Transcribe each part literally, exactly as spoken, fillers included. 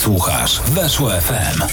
Słuchasz Weszło F M.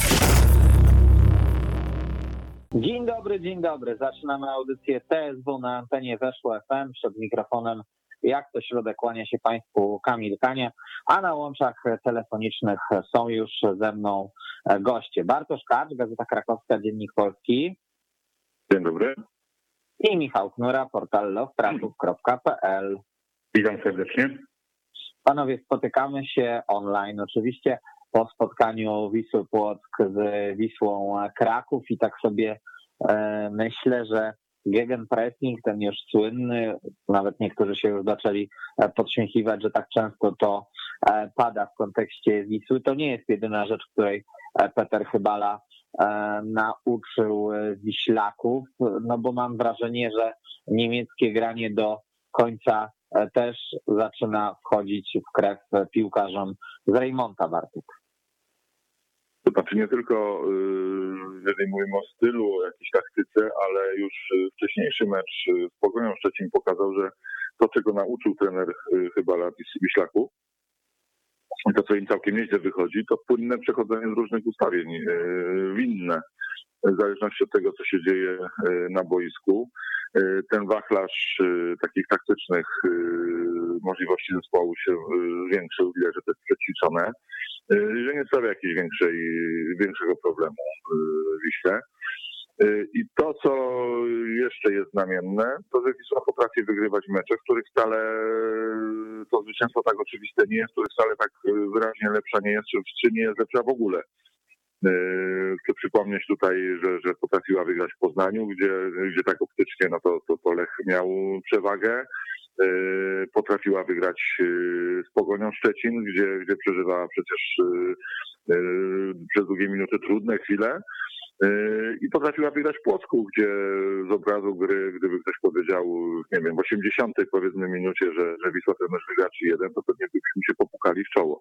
Dzień dobry, dzień dobry. Zaczynamy audycję T S W na antenie Weszło F M. Przed mikrofonem, jak co środę, kłania się Państwu Kamil Kanie, a na łączach telefonicznych są już ze mną goście. Bartosz Kacz, Gazeta Krakowska, Dziennik Polski. Dzień dobry. I Michał Knura, portal lowtrafów kropka p l. Witam serdecznie. Panowie, spotykamy się online oczywiście po spotkaniu Wisły Płock z Wisłą Kraków i tak sobie e, myślę, że gegenpressing, ten już słynny, nawet niektórzy się już zaczęli podśmiechiwać, że tak często to e, pada w kontekście Wisły. To nie jest jedyna rzecz, której Peter Chybala e, nauczył Wiślaków, no bo mam wrażenie, że niemieckie granie do końca też zaczyna wchodzić w krew piłkarzom z Rejmonta, Bartek. To znaczy nie tylko, jeżeli mówimy o stylu, o jakiejś taktyce, ale już wcześniejszy mecz z Pogonią Szczecin pokazał, że to, czego nauczył trener Chybala Wiślaków, i to, co im całkiem nieźle wychodzi, to płynne przechodzenie z różnych ustawień w inne, w zależności od tego, co się dzieje na boisku. Ten wachlarz takich taktycznych możliwości zespołu się zwiększył, widać, że to jest przećwiczone, że nie sprawia jakiegoś większej, większego problemu Wiśle. I to, co jeszcze jest znamienne, to, że Wisła potrafi wygrywać mecze, w których wcale to zwycięstwo tak oczywiste nie jest, w których wcale tak wyraźnie lepsza nie jest, czy nie jest lepsza w ogóle. Chcę przypomnieć tutaj, że, że potrafiła wygrać w Poznaniu, gdzie, gdzie tak optycznie no to, to, to Lech miał przewagę. Potrafiła wygrać z Pogonią Szczecin, gdzie, gdzie przeżywa przecież przez długie minuty trudne chwile. I potrafiła wygrać w Płocku, gdzie z obrazu gry, gdyby ktoś powiedział, nie wiem, w osiemdziesiątej powiedzmy minucie, że, że Wisła ten mecz wygra trzy jeden, to pewnie byśmy się popukali w czoło.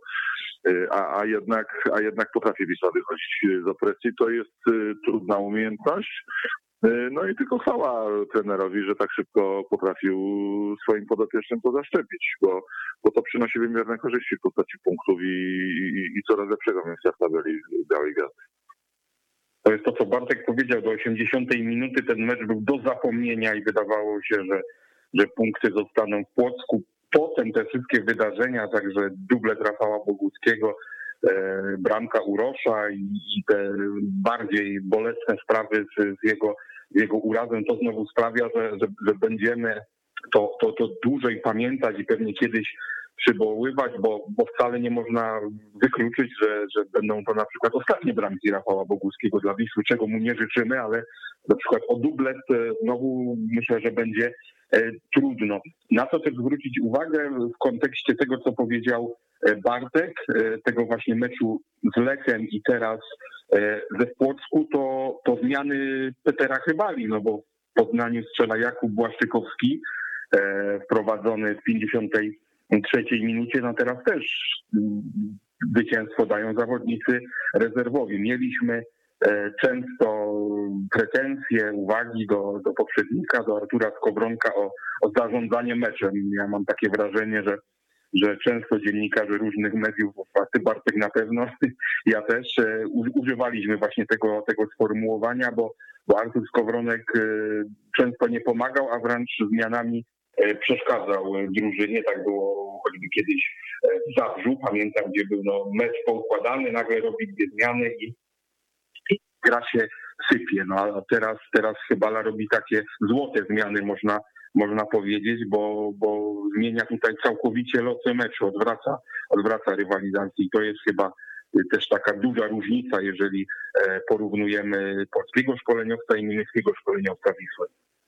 A, a, jednak, a jednak potrafi Wisła wychodzić z opresji. To jest trudna umiejętność. No i tylko chwała trenerowi, że tak szybko potrafił swoim podopiecznym to zaszczepić, bo, bo to przynosi wymierne korzyści w postaci punktów i, i, i coraz lepszego miejsca w tabeli Białej Gazdy. To jest to, co Bartek powiedział, do osiemdziesiątej minuty ten mecz był do zapomnienia i wydawało się, że, że punkty zostaną w Płocku. Potem te wszystkie wydarzenia, także dublet Rafała Boguckiego, e, bramka Urosza i, i te bardziej bolesne sprawy z, z, jego, z jego urazem, to znowu sprawia, że, że, że będziemy to, to, to dłużej pamiętać i pewnie kiedyś przywoływać, bo, bo wcale nie można wykluczyć, że, że będą to na przykład ostatnie bramki Rafała Boguckiego dla Wisły, czego mu nie życzymy, ale na przykład o dublet znowu myślę, że będzie trudno. Na co też zwrócić uwagę w kontekście tego, co powiedział Bartek, tego właśnie meczu z Lechem i teraz ze Płocku, to, to zmiany Petera Chybali, no bo w Poznaniu strzela Jakub Błaszczykowski, wprowadzony w pięćdziesiątej trzeciej minucie, no teraz też zwycięstwo dają zawodnicy rezerwowi. Mieliśmy często pretensje, uwagi do, do poprzednika, do Artura Skowronka o, o zarządzanie meczem. Ja mam takie wrażenie, że, że często dziennikarze różnych mediów, a ty Bartek na pewno, ja też, używaliśmy właśnie tego, tego sformułowania, bo, bo Artur Skowronek często nie pomagał, a wręcz zmianami przeszkadzał drużynie. Tak było choćby kiedyś w Zabrzu, pamiętam, gdzie był no, mecz poukładany, nagle robi dwie zmiany i, i gra się sypie. No a teraz, teraz Chybala robi takie złote zmiany, można, można powiedzieć, bo, bo zmienia tutaj całkowicie losy meczu, odwraca, odwraca rywalizację i to jest chyba też taka duża różnica, jeżeli porównujemy polskiego szkoleniowca i niemieckiego szkoleniowca Wisły.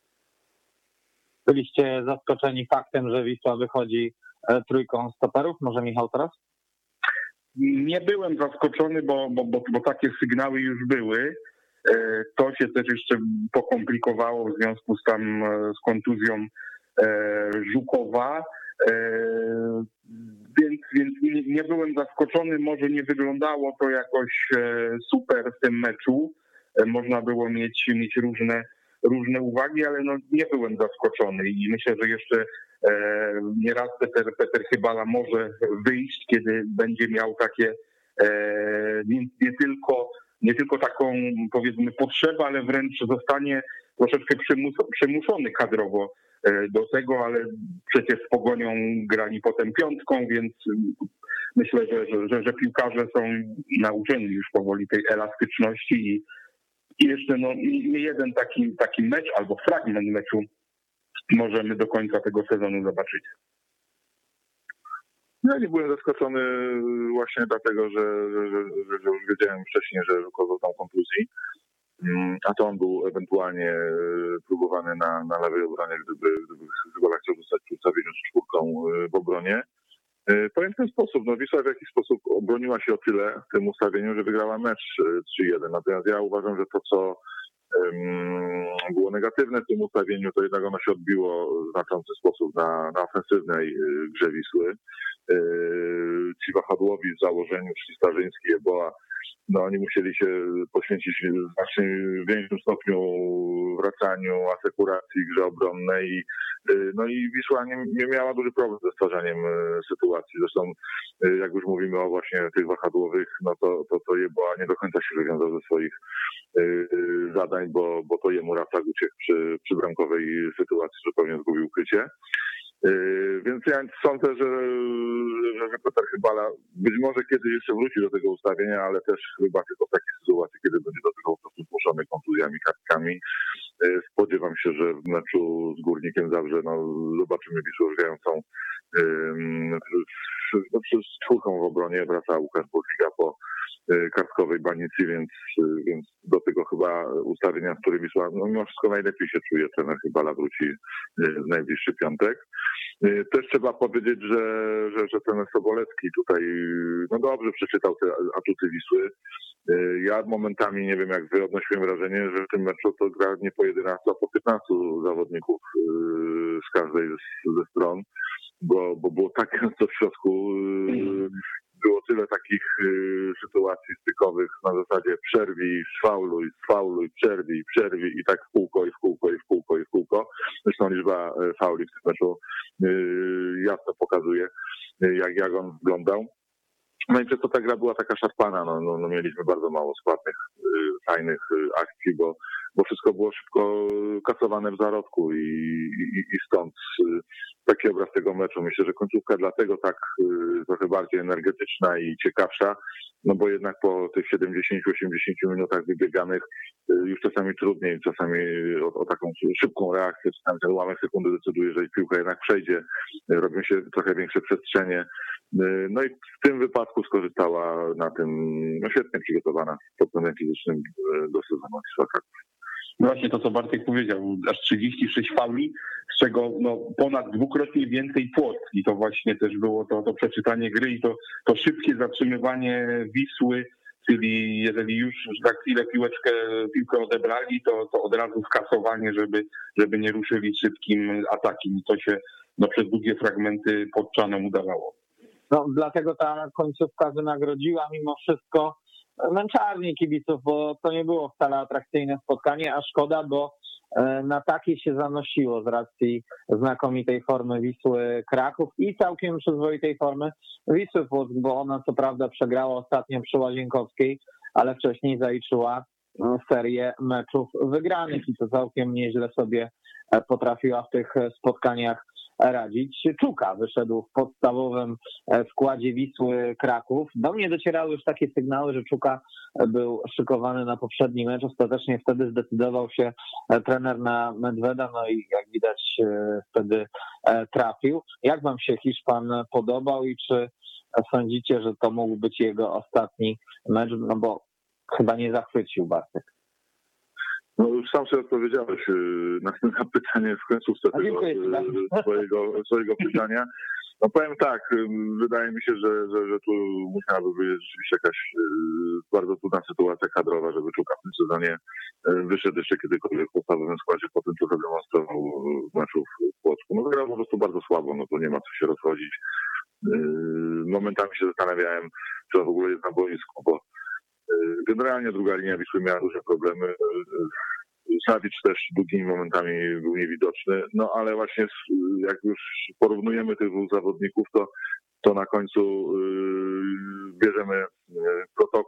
Byliście zaskoczeni faktem, że Wisła wychodzi trójką stoperów? Może Michał teraz? Nie byłem zaskoczony, bo, bo, bo, bo takie sygnały już były. To się też jeszcze pokomplikowało w związku z tam z kontuzją Żukowa. Więc, więc nie, nie byłem zaskoczony. Może nie wyglądało to jakoś super w tym meczu. Można było mieć, mieć różne różne uwagi, ale no nie byłem zaskoczony i myślę, że jeszcze e, nieraz Peter, Peter Chybala może wyjść, kiedy będzie miał takie Więc nie tylko, nie tylko taką, powiedzmy, potrzebę, ale wręcz zostanie troszeczkę przymus, przymuszony kadrowo do tego, ale przecież z Pogonią grali potem piątką, więc myślę, że, że, że piłkarze są nauczeni już powoli tej elastyczności i, i jeszcze no, nie jeden taki, taki mecz albo fragment meczu możemy do końca tego sezonu zobaczyć. Ja nie byłem zaskoczony właśnie dlatego, że, że, że, że już wiedziałem wcześniej, że Żukow doznał kontuzji, a to on był ewentualnie próbowany na, na lewej obronie, gdyby, gdyby Chyba chciał zostać przy ustawieniu z czwórką w obronie. Powiem w ten sposób, no Wisła w jakiś sposób obroniła się o tyle w tym ustawieniu, że wygrała mecz trzy jeden. Natomiast ja uważam, że to, co było negatywne w tym ustawieniu, to jednak ono się odbiło w znaczący sposób na, na ofensywnej grze Wisły. Ci wahadłowi w założeniu, czyli Starzyński, Eboa, no oni musieli się poświęcić w znacznie większym stopniu wracaniu, asekuracji, grze obronnej. No i Wisła nie, nie miała duży problem ze stwarzaniem sytuacji. Zresztą jak już mówimy o właśnie tych wahadłowych, no to, to, to Eboa nie do końca się wywiązał ze swoich zadań, bo, bo to jemu Rafał uciekł przy, przy bramkowej sytuacji, zupełnie zgubił krycie. Więc ja sądzę, że, że, że Petar Chybala być może kiedyś jeszcze wróci do tego ustawienia, ale też chyba tylko w takiej sytuacji, kiedy będzie do tego po prostu zmuszony kontuzjami, kartkami. Spodziewam się, że w meczu z Górnikiem Zabrze no, zobaczymy Wisłę grającą no, z czwórką w obronie. Wraca Łukasz Burliga po kartkowej banicy, więc, więc do tego chyba ustawienia, w którym Wisła no, mimo wszystko najlepiej się czuje. Trener Chybala wróci w najbliższy piątek. Też trzeba powiedzieć, że, że, że trener Sobolewski tutaj no dobrze przeczytał te atuty Wisły. Ja momentami, nie wiem jak wy, odnosiłem wrażenie, że w tym meczu to gra nie po jedenastu, a po piętnastu zawodników z każdej ze stron, bo, bo było tak często w środku. Było tyle takich y, sytuacji stykowych na zasadzie przerwij, sfauluj, sfauluj, przerwij, przerwij i tak w kółko i w kółko i w kółko i w kółko. Zresztą liczba fauli w tym meczu y, jasno pokazuje, y, jak, jak on wyglądał. No i przez to ta gra była taka szarpana, no, no, no mieliśmy bardzo mało składnych, y, fajnych y, akcji, bo, bo wszystko było szybko kasowane w zarodku i, i, i stąd y, taki obraz tego meczu. Myślę, że końcówka dlatego tak y, trochę bardziej energetyczna i ciekawsza, no bo jednak po tych siedemdziesięciu osiemdziesięciu minutach wybieganych y, już czasami trudniej, czasami o, o taką szybką reakcję, czasami ten ułamek sekundy decyduje, że piłka jednak przejdzie, y, robią się trochę większe przestrzenie. Y, no i w tym wypadku skorzystała na tym no świetnie przygotowana pod względem fizycznym do sezonu Wisła Kraków. No właśnie to, co Bartek powiedział, aż trzydzieści sześć fauli, z czego no, ponad dwukrotnie więcej Płock i to właśnie też było to, to przeczytanie gry i to, to szybkie zatrzymywanie Wisły, czyli jeżeli już za chwilę piłeczkę, piłkę odebrali, to, to od razu skasowanie, żeby, żeby nie ruszyli szybkim atakiem i to się no, przez długie fragmenty Płockzanom udawało. No, dlatego ta końcówka wynagrodziła mimo wszystko męczarnię kibiców, bo to nie było wcale atrakcyjne spotkanie, a szkoda, bo na takie się zanosiło z racji znakomitej formy Wisły Kraków i całkiem przyzwoitej formy Wisły Płock, bo ona co prawda przegrała ostatnio przy Łazienkowskiej, ale wcześniej zaliczyła serię meczów wygranych i to całkiem nieźle sobie potrafiła w tych spotkaniach radzić. Czuka wyszedł w podstawowym składzie Wisły Kraków. Do mnie docierały już takie sygnały, że Czuka był szykowany na poprzedni mecz. Ostatecznie wtedy zdecydował się trener na Medveda, no i jak widać wtedy trafił. Jak wam się Hiszpan podobał i czy sądzicie, że to mógł być jego ostatni mecz? No bo chyba nie zachwycił Bartek. No już sam sobie odpowiedziałeś na, na pytanie w końcówce tego swojego, swojego pytania. No powiem tak, wydaje mi się, że, że, że tu musiałaby być rzeczywiście jakaś bardzo trudna sytuacja kadrowa, żeby Czuka w tym sezonie wyszedł jeszcze kiedykolwiek w podstawowym składzie po tym, co zademonstrował w meczu w Płocku. No wygrał po prostu bardzo słabo, no to nie ma co się rozchodzić. Momentami się zastanawiałem, czy on w ogóle jest na boisku, bo generalnie druga linia Wisły miała duże problemy. Sawicz też długimi momentami był niewidoczny, no ale właśnie jak już porównujemy tych dwóch zawodników, to, to na końcu bierzemy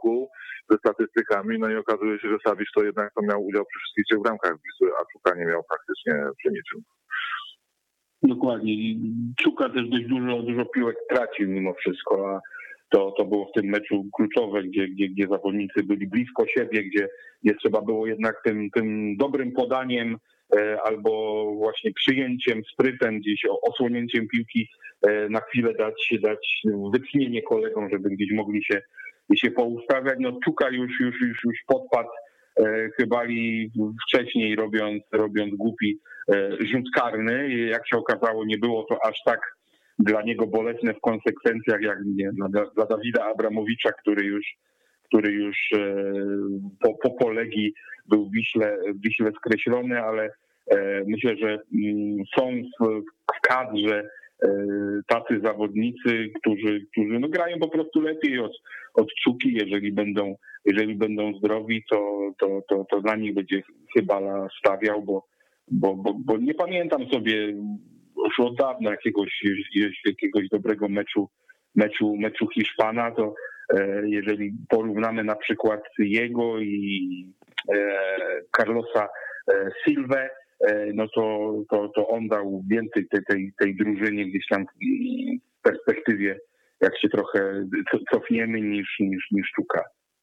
artykuł ze statystykami, no i okazuje się, że Savić to jednak to miał udział przy wszystkich trzech bramkach Wisły, a Czuka nie miał praktycznie przy niczym. Dokładnie. I Czuka też dość dużo, dużo piłek tracił mimo wszystko, a to, to było w tym meczu kluczowe, gdzie, gdzie, gdzie zawodnicy byli blisko siebie, gdzie, gdzie trzeba było jednak tym, tym dobrym podaniem albo właśnie przyjęciem, sprytem, gdzieś osłonięciem piłki na chwilę dać, dać wytchnienie kolegom, żeby gdzieś mogli się, się poustawiać. No Czuka już, już, już, już podpadł Chybali wcześniej, robiąc, robiąc głupi rzut karny. Jak się okazało, nie było to aż tak dla niego bolesne w konsekwencjach jak nie, dla Dawida Abramowicza, który już który już po, po polegi był w Wiśle, w Wiśle skreślony, ale myślę, że są w, w kadrze tacy zawodnicy, którzy, którzy no grają po prostu lepiej od, od Czuki. Jeżeli będą, jeżeli będą zdrowi, to, to, to, to dla nich będzie Chybala stawiał, bo, bo, bo, bo nie pamiętam sobie już od dawna jakiegoś, jakiegoś dobrego meczu, meczu, meczu Hiszpana, to jeżeli porównamy na przykład jego i Carlosa Silvę, no to, to, to on dał więcej tej, tej, tej drużynie gdzieś tam w perspektywie, jak się trochę cofniemy, niż, niż, niż Czuka.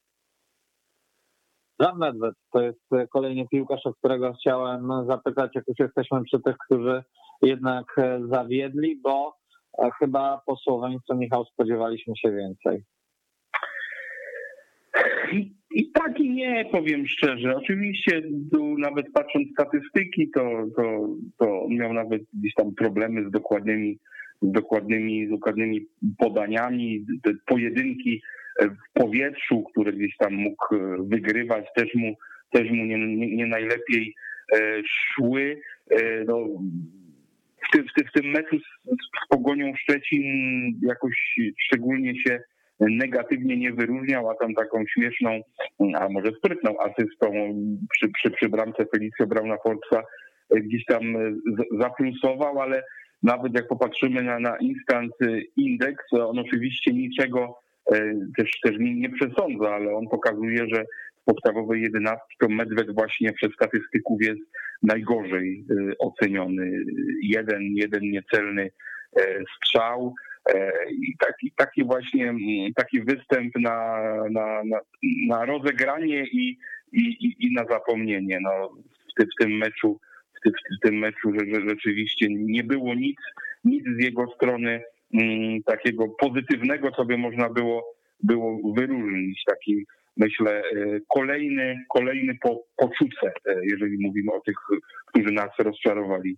Jan Nedved to jest kolejny piłkarz, o którego chciałem zapytać, jak już jesteśmy przy tych, którzy jednak zawiedli, bo chyba po Słoweńcu, Michał, spodziewaliśmy się więcej. I, I tak i nie, powiem szczerze. Oczywiście tu nawet patrząc statystyki, to, to, to on miał nawet gdzieś tam problemy z dokładnymi, z dokładnymi, z dokładnymi podaniami. Te pojedynki w powietrzu, które gdzieś tam mógł wygrywać, też mu, też mu nie, nie, nie najlepiej szły. No, w, tym, w, tym, w tym meczu z, z Pogonią Szczecin jakoś szczególnie się negatywnie nie wyróżniał, a tam taką śmieszną, a może sprytną asystą przy, przy, przy bramce Felicio Brauna Forza gdzieś tam zaplusował, ale nawet jak popatrzymy na, na Instant Index, on oczywiście niczego też, też nie, nie przesądza, ale on pokazuje, że w podstawowej jedenastce to Medved właśnie przez statystyków jest najgorzej oceniony. Jeden, jeden niecelny strzał. I taki, taki właśnie taki występ na, na, na, na rozegranie i, i, i na zapomnienie. No, w, tym, w tym meczu, w tym, w tym meczu że, że rzeczywiście nie było nic, nic z jego strony m, takiego pozytywnego, co by można było, było wyróżnić. Taki, myślę, kolejny, kolejny po, poczucie, jeżeli mówimy o tych, którzy nas rozczarowali.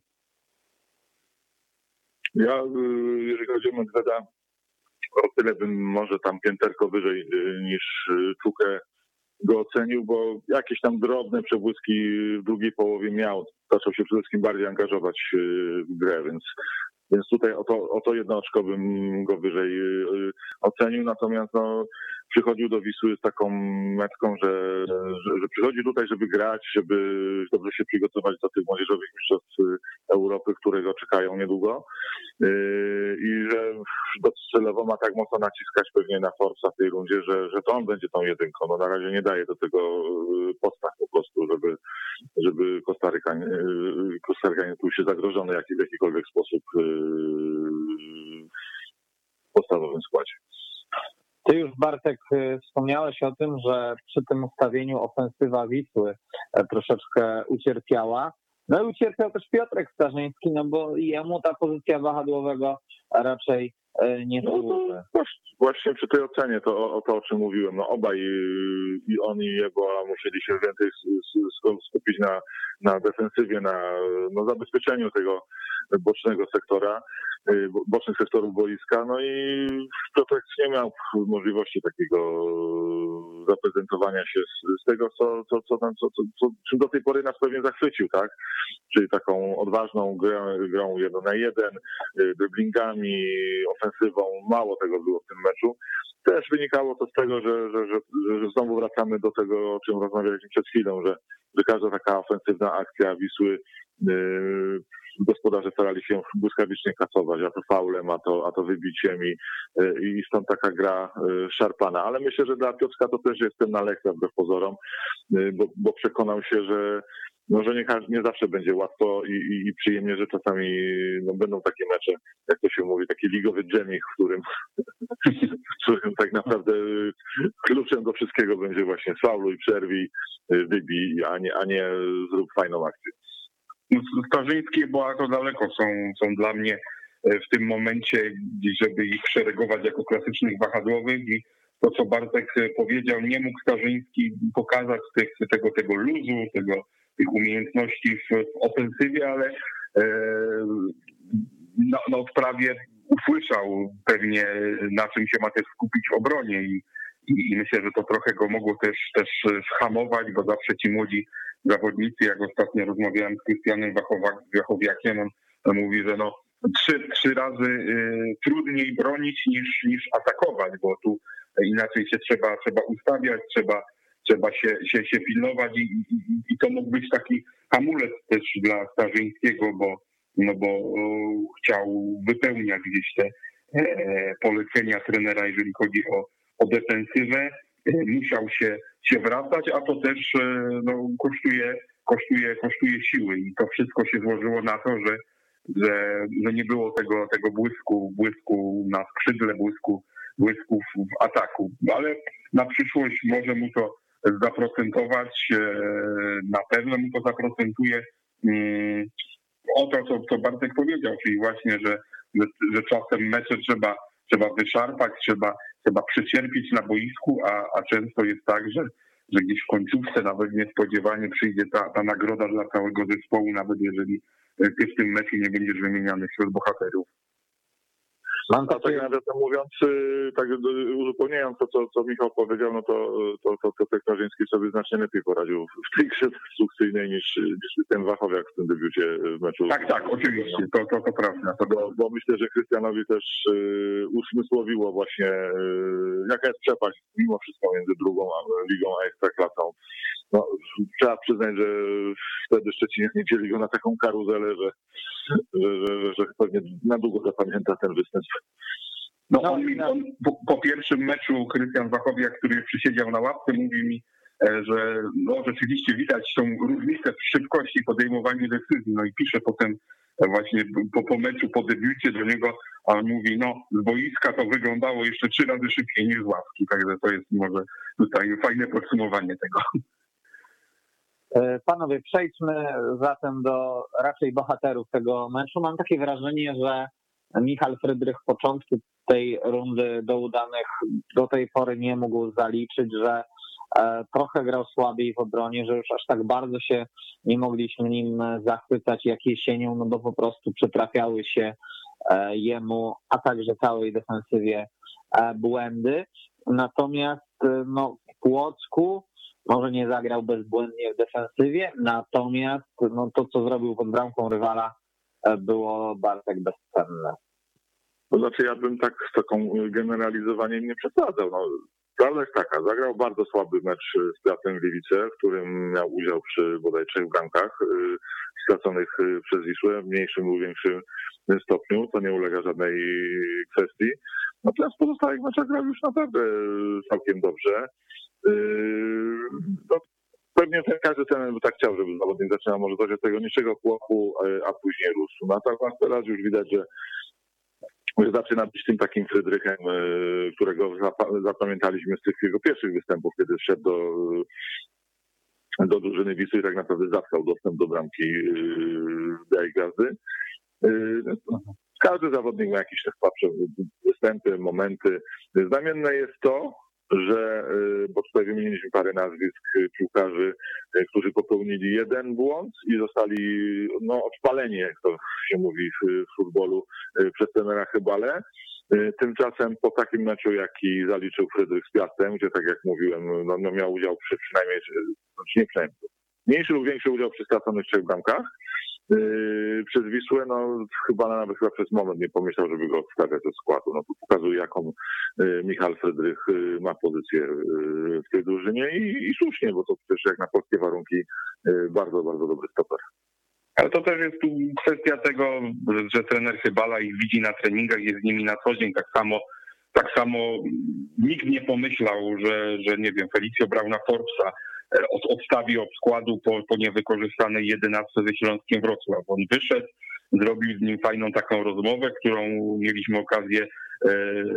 Ja, jeżeli chodzi o Medveda, o tyle bym może tam pięterko wyżej niż Czukę go ocenił, bo jakieś tam drobne przebłyski w drugiej połowie miał. Zaczął się przede wszystkim bardziej angażować w grę, więc, więc tutaj o to, o to jedno oczko bym go wyżej ocenił. Natomiast no, przychodził do Wisły z taką metką, że, że, że przychodzi tutaj, żeby grać, żeby dobrze się przygotować do tych młodzieżowych mistrzostw Europy, które go czekają niedługo. I że docelowo ma tak mocno naciskać pewnie na Forza w tej rundzie, że, że to on będzie tą jedynką. No na razie nie daje do tego podstaw po prostu, żeby, żeby Kostaryka, Kostaryka nie czuł się zagrożony w jakikolwiek sposób w podstawowym składzie. Ty już, Bartek, wspomniałeś o tym, że przy tym ustawieniu ofensywa Wisły troszeczkę ucierpiała. No i ucierpiał też Piotrek Starzyński, no bo jemu ta pozycja wahadłowego raczej nie służy. No właśnie przy tej ocenie to o, o to, o czym mówiłem. No obaj, i on i Jeboa, musieli się więcej skupić na, na defensywie, na no, zabezpieczeniu tego bocznego sektora, bocznych sektorów boiska. No i Piotrek nie miał możliwości takiego zaprezentowania się z, z tego, co, co, co, tam, co, co, co czym do tej pory nas pewnie zachwycił, tak? Czyli taką odważną grą, grą jeden na jeden, driblingami, ofensywą. Mało tego było w tym meczu. Też wynikało to z tego, że, że, że, że znowu wracamy do tego, o czym rozmawialiśmy przed chwilą, że, że każda taka ofensywna akcja Wisły yy, gospodarze starali się błyskawicznie kasować, a to faulem, a to, a to wybiciem i, i stąd taka gra szarpana. Ale myślę, że dla Piotrka to też jest pewna lekcja wbrew pozorom, bo, bo przekonał się, że no, że nie, nie zawsze będzie łatwo i, i, i przyjemnie, że czasami no, będą takie mecze, jak to się mówi, taki ligowy dżemik, w którym, w którym tak naprawdę kluczem do wszystkiego będzie właśnie fauluj, przerwij, wybij, a nie, a nie zrób fajną akcję. Starzyński i Boato daleko są, są dla mnie w tym momencie, żeby ich szeregować jako klasycznych wahadłowych i to, co Bartek powiedział, nie mógł Starzyński pokazać tych, tego, tego luzu, tego, tych umiejętności w, w ofensywie, ale e, na, na odprawie usłyszał pewnie, na czym się ma też skupić w obronie i, i, i myślę, że to trochę go mogło też, też zhamować, bo zawsze ci młodzi zawodnicy, jak ostatnio rozmawiałem z Krystianem Wachowiakiem, on, on mówi, że no trzy, trzy razy y, trudniej bronić niż, niż atakować, bo tu inaczej się trzeba, trzeba ustawiać, trzeba, trzeba się, się, się pilnować i, i, i to mógł być taki hamulec też dla Starzyńskiego, bo, no bo o, chciał wypełniać gdzieś te e, polecenia trenera, jeżeli chodzi o, o defensywę. Musiał się, się wracać, a to też no, kosztuje, kosztuje, kosztuje siły i to wszystko się złożyło na to, że, że, że nie było tego, tego błysku, błysku na skrzydle, błysku, błysku w ataku. Ale na przyszłość może mu to zaprocentować, na pewno mu to zaprocentuje. O to, co, co Bartek powiedział, czyli właśnie, że, że, że czasem mecze trzeba, trzeba wyszarpać, trzeba trzeba przecierpieć na boisku, a, a często jest tak, że, że gdzieś w końcówce nawet niespodziewanie przyjdzie ta, ta nagroda dla całego zespołu, nawet jeżeli ty w tym meczu nie będziesz wymieniany wśród bohaterów. Mam to, tak nawiasem mówiąc, tak uzupełniając to, co, co Michał powiedział, no to, to, to, to Starzyński sobie znacznie lepiej poradził w tej grze destrukcyjnej niż, niż ten Wachowiak w tym debiucie w meczu. Tak, tak, oczywiście, to, to, to prawda. To bo, bo myślę, że Krystianowi też y, usmysłowiło właśnie, y, jaka jest przepaść mimo wszystko między drugą ligą a Ekstraklasą. No, trzeba przyznać, że wtedy Szczecinianie dzieli go na taką karuzelę, że, że, że, że pewnie na długo zapamięta ten występ. No on, on po, po pierwszym meczu Krystian Wachowiak, który przysiedział na ławce, mówi mi, że no, rzeczywiście widać tą różnicę w szybkości podejmowania decyzji. No i pisze potem właśnie po, po meczu, po debiucie do niego, a on mówi, no z boiska to wyglądało jeszcze trzy razy szybciej niż z ławki. Także to jest może tutaj fajne podsumowanie tego. Panowie, przejdźmy zatem do raczej bohaterów tego meczu. Mam takie wrażenie, że Michal Frydrych w początku tej rundy do udanych do tej pory nie mógł zaliczyć, że trochę grał słabiej w obronie, że już aż tak bardzo się nie mogliśmy nim zachwycać jak jesienią, no bo po prostu przytrafiały się jemu, a także całej defensywie błędy. Natomiast no, w Płocku może nie zagrał bezbłędnie w defensywie, natomiast no, to, co zrobił pod bramką rywala, było Bartek bezcenne. To znaczy ja bym tak z taką generalizowaniem nie przesadzał. No, prawda jest taka, zagrał bardzo słaby mecz z Piastem Gliwice, w którym miał udział przy bodaj trzech bramkach straconych przez Wisłę w mniejszym lub większym stopniu, to nie ulega żadnej kwestii. Natomiast w pozostałych meczach grał już naprawdę całkiem dobrze. No, pewnie ten, każdy trener by tak chciał, żeby zawodnik zaczynał może coś od tego niższego pułapu, a później rósł. Natomiast teraz już widać, że zaczyna być tym takim Frydrychem, którego zapamiętaliśmy z tych jego pierwszych występów, kiedy wszedł do, do drużyny Wisły i tak naprawdę zatkał dostęp do bramki Białej Gwiazdy. Każdy zawodnik ma jakieś słabsze występy, momenty. Znamienne jest to, że, bo tutaj wymieniliśmy parę nazwisk piłkarzy, którzy popełnili jeden błąd i zostali no, odpaleni, jak to się mówi w futbolu, przez trenera Chybale. Tymczasem po takim meczu, jaki zaliczył Frydrych z Piastem, gdzie tak jak mówiłem, no, no miał udział przy przynajmniej, znaczy nie przynajmniej, mniejszy lub większy udział przy straconych trzech bramkach, Yy, przez Wisłę, no chyba nawet chyba przez moment nie pomyślał, żeby go odstawiać do składu. No to pokazuje, jaką yy, Michal Frydrych yy, ma pozycję yy, w tej drużynie i, i słusznie, bo to przecież jak na polskie warunki yy, bardzo, bardzo dobry stoper. Ale to też jest tu kwestia tego, że trener Chybala ich widzi na treningach, jest z nimi na co dzień. Tak samo, tak samo nikt nie pomyślał, że, że nie wiem, Felicio Brauna Forbesa od, odstawi od składu po, po niewykorzystanej jedenastce ze Śląskiem Wrocław. On wyszedł, zrobił z nim fajną taką rozmowę, którą mieliśmy okazję e,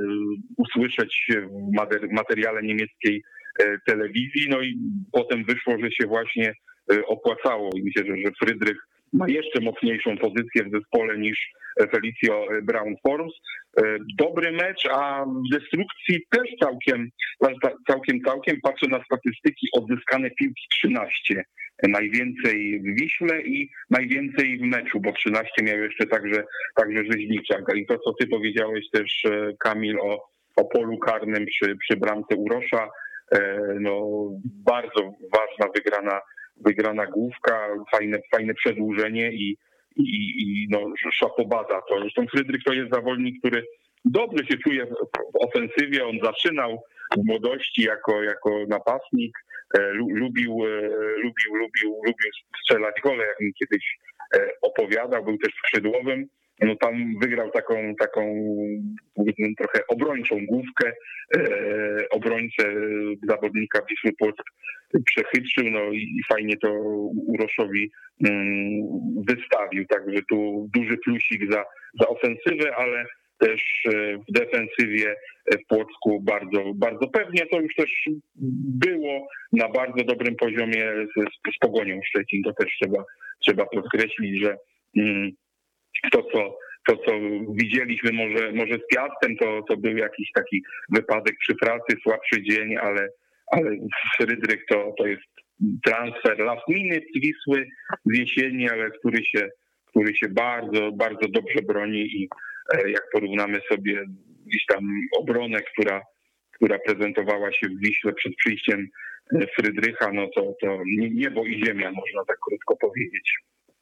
usłyszeć w materiale niemieckiej e, telewizji. No i potem wyszło, że się właśnie e, opłacało i myślę, że, że Frydrych ma jeszcze mocniejszą pozycję w zespole niż Felicio Braun Forbes. Dobry mecz, a w destrukcji też całkiem, całkiem, całkiem. Patrzę na statystyki, odzyskane piłki trzynaście. Najwięcej w Wiśle i najwięcej w meczu, bo trzynaście miał jeszcze także, także Rzeźniczak. I to, co ty powiedziałeś też, Kamil, o, o polu karnym przy, przy bramce Urosza, no bardzo ważna wygrana wygrana główka, fajne, fajne przedłużenie i, i, i no, szapobada. To, zresztą Frydrych to jest zawodnik, który dobrze się czuje w, w ofensywie. On zaczynał w młodości jako, jako napastnik, e, lubił, e, lubił, lubił, lubił strzelać gole, jak mi kiedyś e, opowiadał, był też skrzydłowym. No tam wygrał taką, taką powiedzmy trochę obrończą główkę, e, obrońcę zawodnika Wisły Płock przechytrzył, no i fajnie to Uroszowi mm, wystawił, także tu duży plusik za, za ofensywę, ale też w defensywie w Płocku bardzo, bardzo pewnie. To już też było na bardzo dobrym poziomie z, z Pogonią Szczecin, to też trzeba, trzeba podkreślić, że mm, to, co, to, co widzieliśmy może, może z Piastem, to, to był jakiś taki wypadek przy pracy, słabszy dzień, ale, ale Frydrych to, to jest transfer last minute z Wisły z jesieni, ale który się, który się bardzo, bardzo dobrze broni i jak porównamy sobie gdzieś tam obronę, która, która prezentowała się w Wiśle przed przyjściem Frydrycha, no to, to niebo i ziemia, można tak krótko powiedzieć.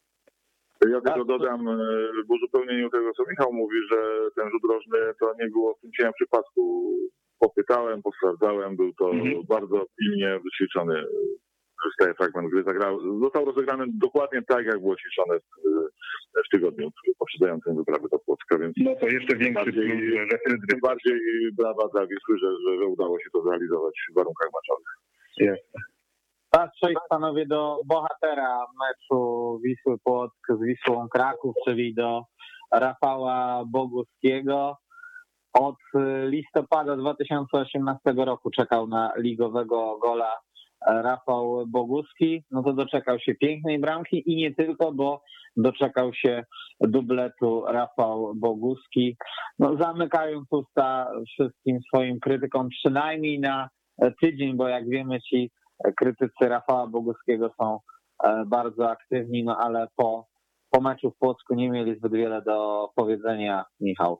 Ja tylko dodam w uzupełnieniu tego, co Michał mówi, że ten rzut rożny to nie było w tym ciemnym przypadku. Popytałem, posprawdzałem, był to mhm. bardzo pilnie wyćwiczony wystaje fragment gry. Zagrał, został rozegrany dokładnie tak, jak było ćwiczone w, w tygodniu poprzedzającym wyprawy do Płocka. Więc no to jeszcze większy bardziej, plus, tym bardziej brawa dla Wisły, że, że, że udało się to zrealizować w warunkach meczowych. Jest. Czas przejść, panowie, do bohatera meczu Wisły Płock z Wisłą Kraków, czyli do Rafała Boguskiego. Od listopada dwa tysiące osiemnastego roku czekał na ligowego gola Rafał Boguski. No to doczekał się pięknej bramki i nie tylko, bo doczekał się dubletu Rafał Boguski. No, zamykając usta wszystkim swoim krytykom przynajmniej na tydzień, bo jak wiemy, ci krytycy Rafała Boguskiego są bardzo aktywni, no ale po, po meczu w Płocku nie mieli zbyt wiele do powiedzenia. Michał.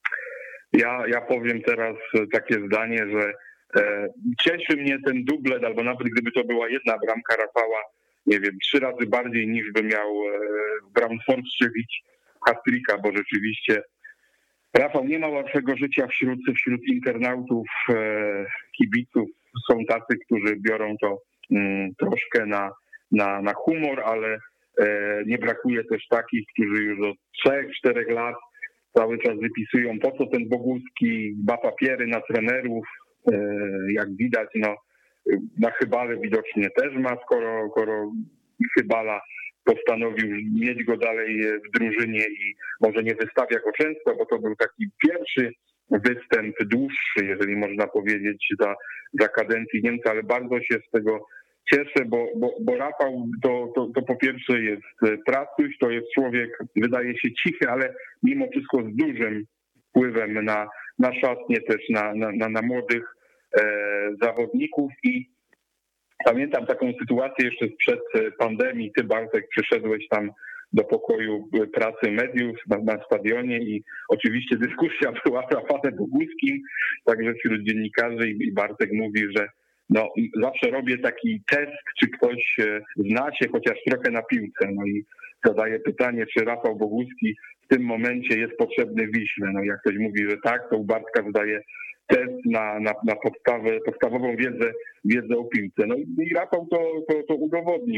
Ja, ja powiem teraz takie zdanie, że e, cieszy mnie ten dublet, albo nawet gdyby to była jedna bramka Rafała, nie wiem, trzy razy bardziej niż by miał e, Braun Forbes strzelić hat-tricka, bo rzeczywiście Rafał nie ma łatwego życia wśród, wśród internautów, e, kibiców. Są tacy, którzy biorą to mm, troszkę na, na, na humor, ale e, nie brakuje też takich, którzy już od trzech, czterech lat cały czas wypisują, po co ten Boguski, ma papiery na trenerów, e, jak widać, no na Chybale widocznie też ma, skoro, skoro Chybala postanowił mieć go dalej w drużynie i może nie wystawia go często, bo to był taki pierwszy występ dłuższy, jeżeli można powiedzieć, za, za kadencji Niemca, ale bardzo się z tego cieszę, bo, bo, bo Rafał to, to, to po pierwsze jest pracuś, to jest człowiek, wydaje się cichy, ale mimo wszystko z dużym wpływem na, na szatnię, też na, na, na, na młodych e, zawodników i pamiętam taką sytuację jeszcze sprzed pandemii, ty Bartek przyszedłeś tam do pokoju pracy mediów na, na stadionie i oczywiście dyskusja była z Rafałem Boguskim, także wśród dziennikarzy i Bartek mówi, że no zawsze robię taki test, czy ktoś zna się chociaż trochę na piłce, no i zadaję pytanie, czy Rafał Boguski w tym momencie jest potrzebny Wiśle, no jak ktoś mówi, że tak, to u Bartka zdaje test na, na, na podstawę, podstawową wiedzę, wiedzę o piłce. No i Rafał to, to, to udowodnił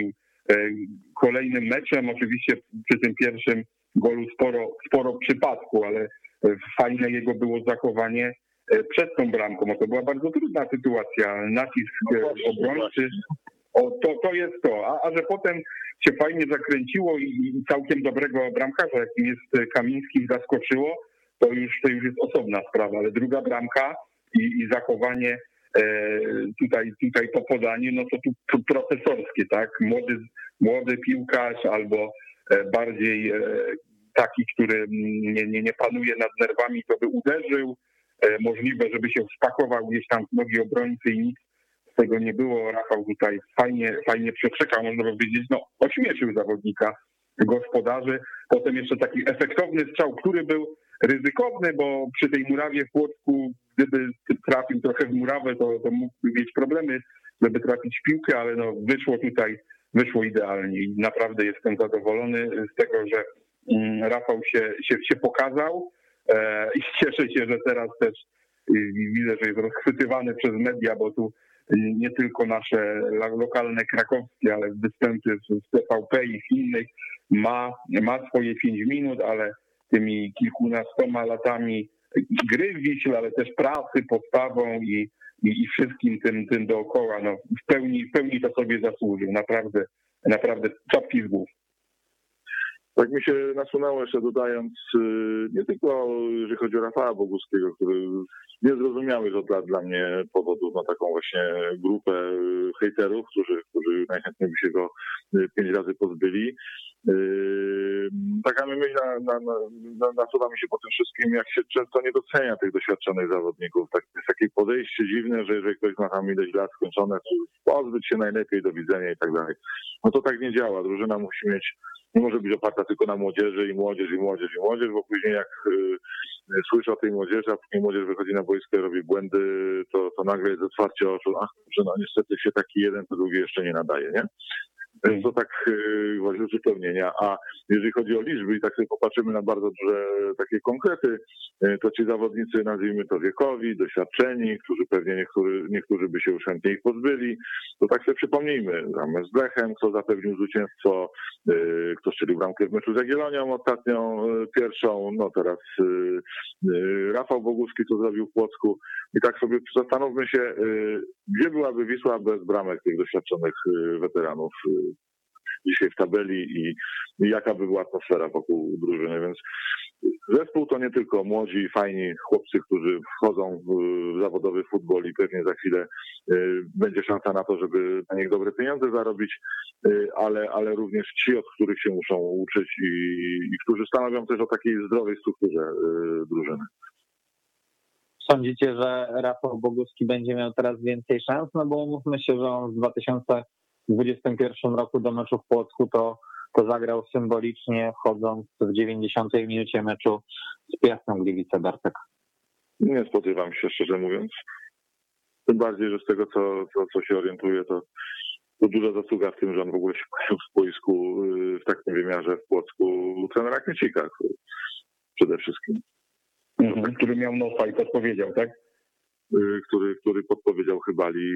kolejnym meczem. Oczywiście przy tym pierwszym golu sporo, sporo przypadku, ale fajne jego było zachowanie przed tą bramką. To była bardzo trudna sytuacja, nacisk obrońcy. O, to, to jest to, a, a że potem się fajnie zakręciło i, i całkiem dobrego bramkarza, jakim jest Kamiński, zaskoczyło, to już, to już jest osobna sprawa, ale druga bramka i, i zachowanie e, tutaj, tutaj to podanie, no to tu profesorskie, tak? Młody, młody piłkarz albo bardziej e, taki, który nie, nie, nie panuje nad nerwami, to by uderzył, e, możliwe, żeby się spakował gdzieś tam w nogi obrońcy i nic tego nie było. Rafał tutaj fajnie, fajnie przeczekał, można powiedzieć, no ośmieszył zawodnika gospodarzy. Potem jeszcze taki efektowny strzał, który był ryzykowny, bo przy tej murawie w Płocku, gdyby trafił trochę w murawę, to, to mógł mieć problemy, żeby trafić w piłkę, ale no wyszło tutaj, wyszło idealnie i naprawdę jestem zadowolony z tego, że Rafał się, się, się pokazał i cieszę się, że teraz też widzę, że jest rozchwytywany przez media, bo tu nie tylko nasze lokalne krakowskie, ale występy w T V P i w innych ma, ma swoje pięć minut, ale tymi kilkunastoma latami gry w Wiśle, ale też pracy, postawą i, i, i wszystkim tym, tym dookoła, no w pełni, w pełni to sobie zasłużył. Naprawdę, naprawdę czapki z głów. Tak mi się nasunęło jeszcze dodając, nie tylko jeżeli chodzi o Rafała Boguskiego, który niezrozumiały od lat dla mnie powodów na taką właśnie grupę hejterów, którzy, którzy najchętniej by się go pięć razy pozbyli. Taka myśl na, na, na, nasuwa mi się po tym wszystkim, jak się często nie docenia tych doświadczonych zawodników. Tak, jest takie podejście dziwne, że jeżeli ktoś ma tam ileś lat skończone, to pozbyć się najlepiej, do widzenia i tak dalej. No to tak nie działa. Drużyna musi mieć, nie może być oparta tylko na młodzieży i młodzież, i młodzież, i młodzież, bo później jak y, słyszę o tej młodzieży, a później młodzież wychodzi na boisko i robi błędy, to, to nagle jest otwarcie oczu, ach, że no niestety się taki jeden, to drugi jeszcze nie nadaje, nie? Więc to tak właśnie uzupełnienia. A jeżeli chodzi o liczby i tak sobie popatrzymy na bardzo duże takie konkrety, to ci zawodnicy, nazwijmy to wiekowi, doświadczeni, którzy pewnie niektórzy, niektórzy by się już chętniej ich pozbyli, to tak sobie przypomnijmy, gramy z Lechem, kto zapewnił zwycięstwo, kto strzelił bramkę w meczu z Jagiellonią ostatnią, pierwszą, no teraz Rafał Boguski, co zrobił w Płocku. I tak sobie zastanówmy się, gdzie byłaby Wisła bez bramek tych doświadczonych weteranów dzisiaj w tabeli i jaka by była atmosfera wokół drużyny. Więc zespół to nie tylko młodzi, fajni chłopcy, którzy wchodzą w zawodowy futbol i pewnie za chwilę będzie szansa na to, żeby na nich dobre pieniądze zarobić, ale, ale również ci, od których się muszą uczyć i, i którzy stanowią też o takiej zdrowej strukturze drużyny. Sądzicie, że Rafał Boguski będzie miał teraz więcej szans? No bo umówmy się, że on w dwa tysiące dwudziestym pierwszym roku do meczu w Płocku to, to zagrał symbolicznie, wchodząc w dziewięćdziesiątej minucie meczu z Piastem Gliwice. Bartek. Nie spodziewam się, szczerze mówiąc. Tym bardziej, że z tego, co, co, co się orientuję, to, to duża zasługa w tym, że on w ogóle się pojawił w boisku w takim wymiarze w Płocku trenera Kniecika przede wszystkim. Mhm, który miał nosa i podpowiedział, tak? Który, który podpowiedział Chybali,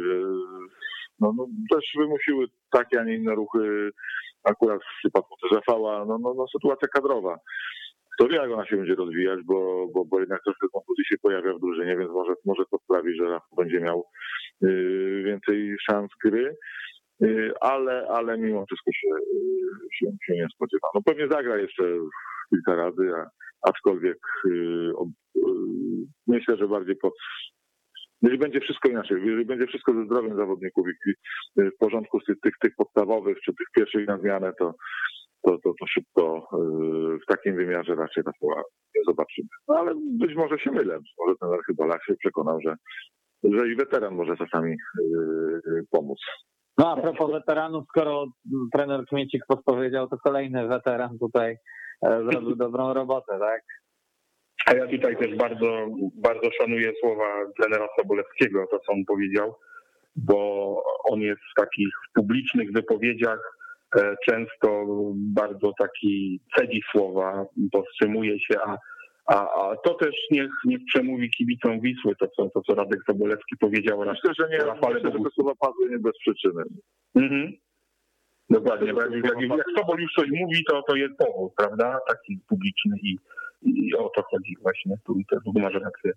no, no też wymusiły takie, a nie inne ruchy, akurat w przypadku też Rafała, no, no, no sytuacja kadrowa. Kto wie, jak ona się będzie rozwijać, bo, bo, bo jednak troszkę kontuzji się pojawia w drużynie, więc może, może to sprawi, że Rafał będzie miał y, więcej szans gry, y, ale, ale mimo wszystko się, się, się nie spodziewa. No pewnie zagra jeszcze kilka razy, a aczkolwiek y, y, myślę, że bardziej pod... Jeżeli będzie wszystko inaczej, jeżeli będzie wszystko ze zdrowiem zawodników i w porządku z tych, tych, tych podstawowych czy tych pierwszych na zmianę, to, to, to, to szybko y, w takim wymiarze raczej Rafała nie zobaczymy. No ale być może się mylę, może ten Archibolach się przekonał, że, że i weteran może czasami y, pomóc. No a propos weteranów, skoro trener Kmiecik podpowiedział, to kolejny weteran tutaj zrobił dobrą robotę, tak? A ja tutaj też bardzo, bardzo szanuję słowa trenera Sobolewskiego, to co on powiedział, bo on jest w takich publicznych wypowiedziach często bardzo taki cedzi słowa, powstrzymuje się, a, a, a to też niech, niech przemówi kibicom Wisły, to co, to co Radek Sobolewski powiedział. Myślę, że nie, myślę, że te słowa padły nie bez przyczyny. Mhm. Dokładnie, bo jak, jak, jak Sobol już coś mówi, to, to jest powód, prawda? Taki publiczny i, i o to chodzi właśnie. Tu tu masz rację.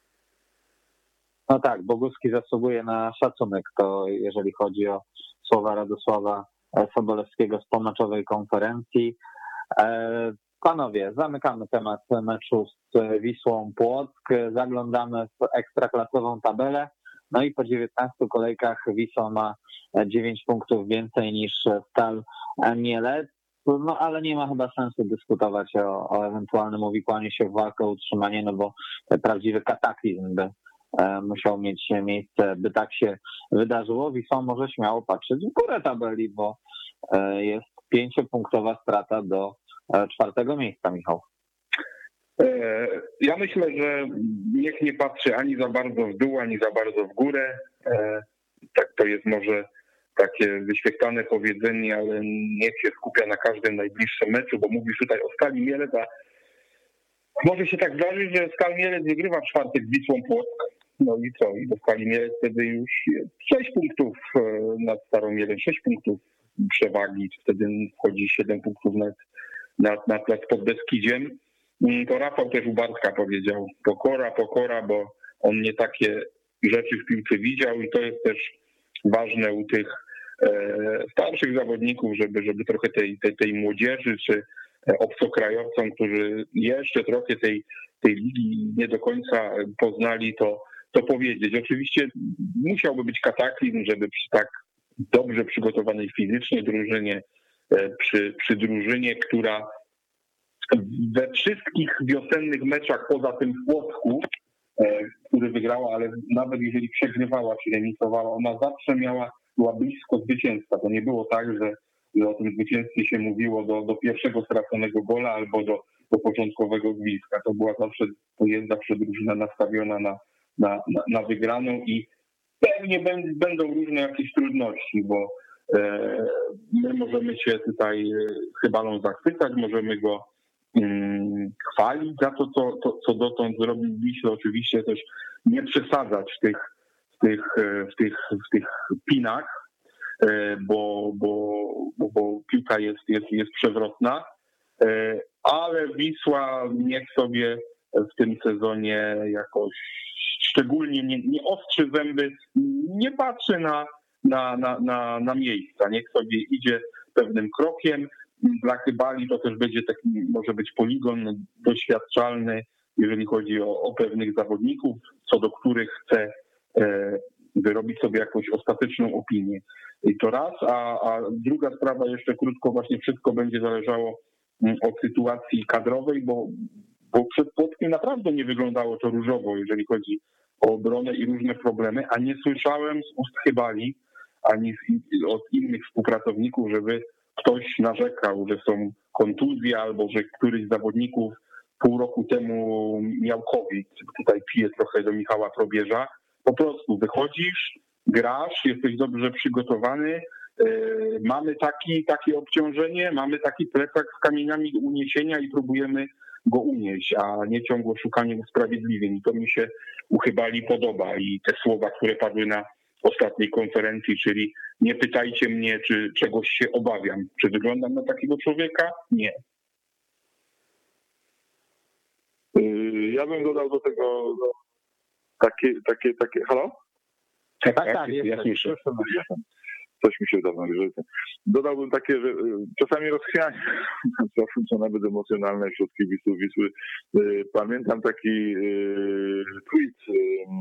No tak, Boguski zasługuje na szacunek, to jeżeli chodzi o słowa Radosława Sobolewskiego z pomeczowej konferencji. Panowie, zamykamy temat meczu z Wisłą Płock, zaglądamy w ekstraklasową tabelę, no i po dziewiętnastu kolejkach Wisła ma dziewięć punktów więcej niż Stal Mielec, no ale nie ma chyba sensu dyskutować o, o ewentualnym uwikłaniu się w walkę o utrzymanie, no bo prawdziwy kataklizm by musiał mieć miejsce, by tak się wydarzyło. Wisła może śmiało patrzeć w górę tabeli, bo jest pięciopunktowa strata do czwartego miejsca, Michał. Ja myślę, że niech nie patrzy ani za bardzo w dół, ani za bardzo w górę. Tak to jest może takie wyświetlane powiedzenie, ale niech się skupia na każdym najbliższym meczu, bo mówisz tutaj o Stali Mielec, a może się tak zdarzyć, że Stal Mielec wygrywa w czwartek z Wisłą Płock. No i co? I do Stali Mielec wtedy już sześć punktów nad Starą Mielec, sześć punktów przewagi, wtedy wchodzi siedem punktów nad, nad, nad, nad Podbeskidziem. To Rafał też u Bartka powiedział, pokora, pokora, bo on nie takie rzeczy w piłce widział i to jest też ważne u tych e, starszych zawodników, żeby, żeby trochę tej, tej, tej młodzieży czy obcokrajowcom, którzy jeszcze trochę tej, tej ligi nie do końca poznali, to, to powiedzieć. Oczywiście musiałby być kataklizm, żeby przy tak dobrze przygotowanej fizycznie drużynie, przy, przy drużynie, która we wszystkich wiosennych meczach poza tym w Płocku, który wygrała, ale nawet jeżeli przegrywała czy remisowała, ona zawsze miała, była blisko zwycięstwa. To nie było tak, że, że o tym zwycięstwie się mówiło do, do pierwszego straconego gola albo do, do początkowego gwizdka. To była zawsze, to jest zawsze drużyna nastawiona na, na, na, na wygraną i pewnie będą różne jakieś trudności, bo my możemy się tutaj Chybalą zachwycać, możemy go chwalić za to, co, to, co dotąd zrobił Wiśle. Oczywiście też nie przesadzać w tych, w tych, w tych, w tych pinach, bo, bo, bo, bo piłka jest, jest, jest przewrotna, ale Wisła niech sobie w tym sezonie jakoś szczególnie nie, nie ostrzy zęby, nie patrzy na, na, na, na, na miejsca, niech sobie idzie pewnym krokiem. Dla Chybali to też będzie taki, może być poligon doświadczalny, jeżeli chodzi o, o pewnych zawodników, co do których chce e, wyrobić sobie jakąś ostateczną opinię. I to raz, a, a druga sprawa jeszcze krótko, właśnie wszystko będzie zależało od sytuacji kadrowej, bo, bo przed Płockiem naprawdę nie wyglądało to różowo, jeżeli chodzi o obronę i różne problemy, a nie słyszałem z ust Chybali, ani od innych współpracowników, żeby ktoś narzekał, że są kontuzje albo że któryś z zawodników pół roku temu miał COVID. Tutaj piję trochę do Michała Probierza. Po prostu wychodzisz, grasz, jesteś dobrze przygotowany, yy, mamy taki, takie obciążenie, mamy taki plecak z kamieniami do uniesienia i próbujemy go unieść, a nie ciągłe szukanie usprawiedliwień. I to mi się u Chybali podoba i te słowa, które padły na ostatniej konferencji, czyli nie pytajcie mnie, czy czegoś się obawiam. Czy wyglądam na takiego człowieka? Nie. Ja bym dodał do tego no, takie, takie, takie... Halo? Tak, tak, tak jest, ja słyszę. Coś mi się wydawało, że dodałbym takie, że czasami rozchwianie, co nawet emocjonalne wśród kibiców Wisły. Pamiętam taki tweet,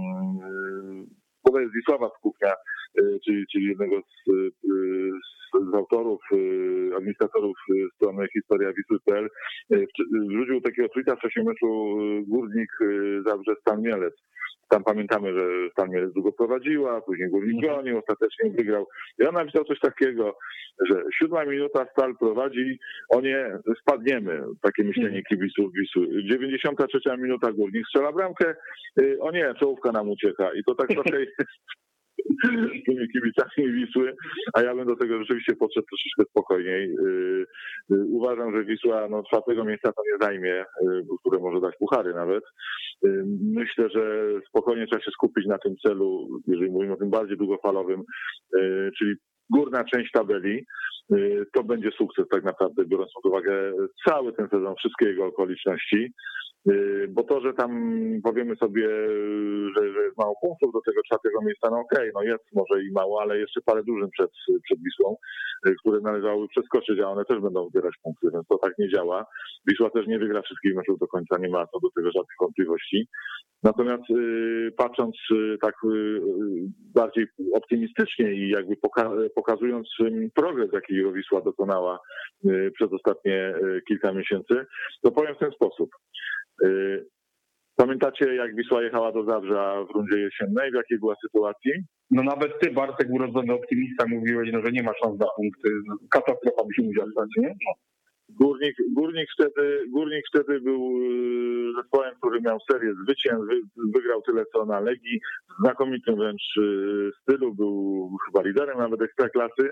to jest Wisława Skółka, czyli, czyli jednego z, z autorów, administratorów strony historia wisły kropka p l, wrzucił takiego tweeta w czasie meczu Górnik Zabrze Stal Mielec. Tam pamiętamy, że Stal Mielec długo prowadziła, później Górnik gonił, ostatecznie wygrał. I on napisał coś takiego, że siódma minuta, Stal prowadzi, o nie, spadniemy. Takie myślenie kibiców Wisły. dziewięćdziesiąta trzecia minuta, Górnik strzela bramkę, o nie, czołówka nam ucieka. I to tak trochę jest z tymi kibicami Wisły, a ja bym do tego rzeczywiście podszedł troszeczkę spokojniej. Uważam, że Wisła no, czwartego miejsca to nie zajmie, które może dać puchary nawet. Myślę, że spokojnie trzeba się skupić na tym celu, jeżeli mówimy o tym bardziej długofalowym, czyli górna część tabeli. to będzie sukces tak naprawdę, biorąc pod uwagę cały ten sezon, wszystkie jego okoliczności. Bo to, że tam powiemy sobie, że, że jest mało punktów do tego czwartego miejsca, no okej, okay, no jest może i mało, ale jeszcze parę drużyn przed, przed Wisłą, które należały przeskoczyć, a one też będą zbierać punkty, więc to tak nie działa. Wisła też nie wygra wszystkich meczów do końca, nie ma co do tego żadnych wątpliwości. Natomiast yy, patrząc yy, tak yy, bardziej optymistycznie i jakby poka- pokazując yy, progres, jakiego Wisła dokonała yy, przez ostatnie yy, kilka miesięcy, to powiem w ten sposób. Yy, pamiętacie, jak Wisła jechała do Zabrza w rundzie jesiennej, w jakiej była sytuacji? No nawet ty, Bartek, urodzony optymista, mówiłeś, no, że nie ma szans na punkty. Katastrofa by się musiała stać, nie? No. Górnik, Górnik, wtedy, Górnik wtedy był zespołem, który miał serię zwycięstw, wygrał tyle co na Legii, w znakomitym wręcz stylu, był chyba liderem nawet Ekstraklasy.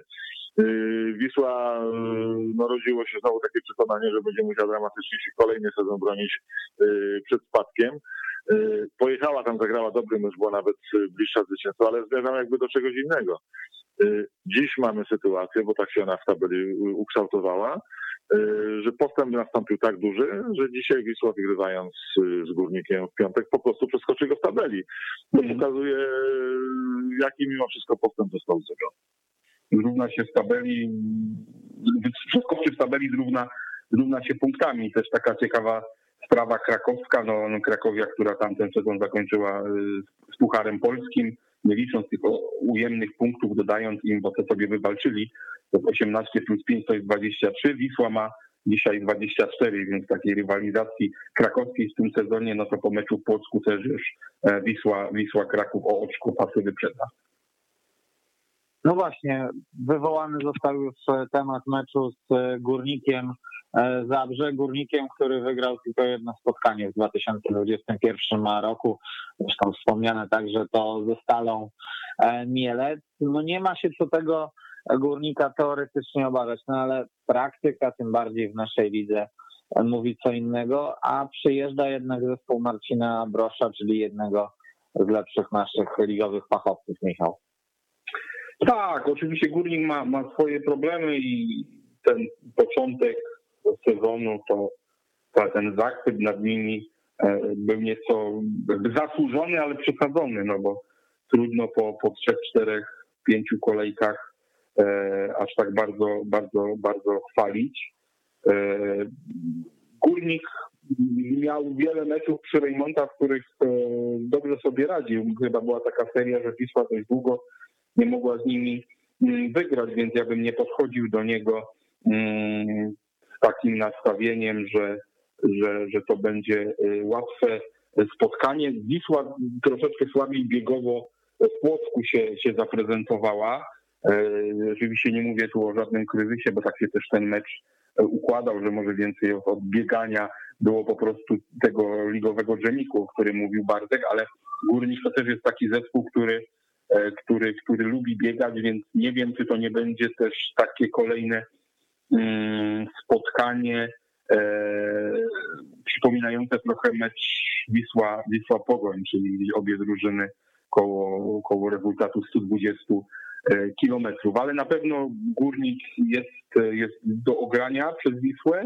Wisła, no rodziło się znowu takie przekonanie, że będzie musiała dramatycznie się kolejny sezon bronić przed spadkiem. Pojechała tam, zagrała dobry mecz, była nawet bliższa zwycięstwa, ale zmierzam jakby do czegoś innego. Dziś mamy sytuację, bo tak się ona w tabeli ukształtowała, że postęp nastąpił tak duży, że dzisiaj Wisła, wygrywając z Górnikiem w piątek, po prostu przeskoczy go w tabeli. To pokazuje, jaki mimo wszystko postęp został zrobiony. Zrówna się w tabeli, przeskoczy w tabeli, zrówna, zrówna się punktami. Też taka ciekawa sprawa krakowska, no, no Krakowia, która tamten sezon zakończyła z Pucharem Polskim, nie licząc tych ujemnych punktów, dodając im, bo te sobie wywalczyli, to osiemnaście plus pięć to jest dwadzieścia trzy, Wisła ma dzisiaj dwadzieścia cztery, więc takiej rywalizacji krakowskiej w tym sezonie, no to po meczu w Płocku też już Wisła, Wisła Kraków o oczko pasy wyprzedza. No właśnie, wywołany został już temat meczu z Górnikiem Zabrze, Górnikiem, który wygrał tylko jedno spotkanie w dwa tysiące dwudziestym pierwszym roku. Zresztą wspomniane także to ze Stalą Mielec. No nie ma się co tego Górnika teoretycznie obawiać, no ale praktyka, tym bardziej w naszej lidze, mówi co innego, a przyjeżdża jednak zespół Marcina Brosza, czyli jednego z lepszych naszych ligowych fachowców, Michał. Tak, oczywiście Górnik ma, ma swoje problemy i ten początek sezonu, to, to ten zachwyt nad nimi był nieco zasłużony, ale przesadzony, no bo trudno po, po trzech, czterech, pięciu kolejkach e, aż tak bardzo, bardzo, bardzo chwalić. E, Górnik miał wiele meczów przy Rejmonta, w których e, dobrze sobie radził. Chyba była taka seria, że Wisła dość długo nie mogła z nimi wygrać, więc ja bym nie podchodził do niego z takim nastawieniem, że, że, że to będzie łatwe spotkanie. Wisła troszeczkę słabiej biegowo w Płocku się, się zaprezentowała. Oczywiście nie mówię tu o żadnym kryzysie, bo tak się też ten mecz układał, że może więcej od biegania było po prostu tego ligowego dżemiku, o którym mówił Bartek, ale Górnik to też jest taki zespół, który Który, który lubi biegać, więc nie wiem, czy to nie będzie też takie kolejne um, spotkanie e, przypominające trochę mecz Wisła, Wisła Pogoń, czyli obie drużyny koło, koło rezultatu stu dwudziestu kilometrów. Ale na pewno Górnik jest, jest do ogrania przez Wisłę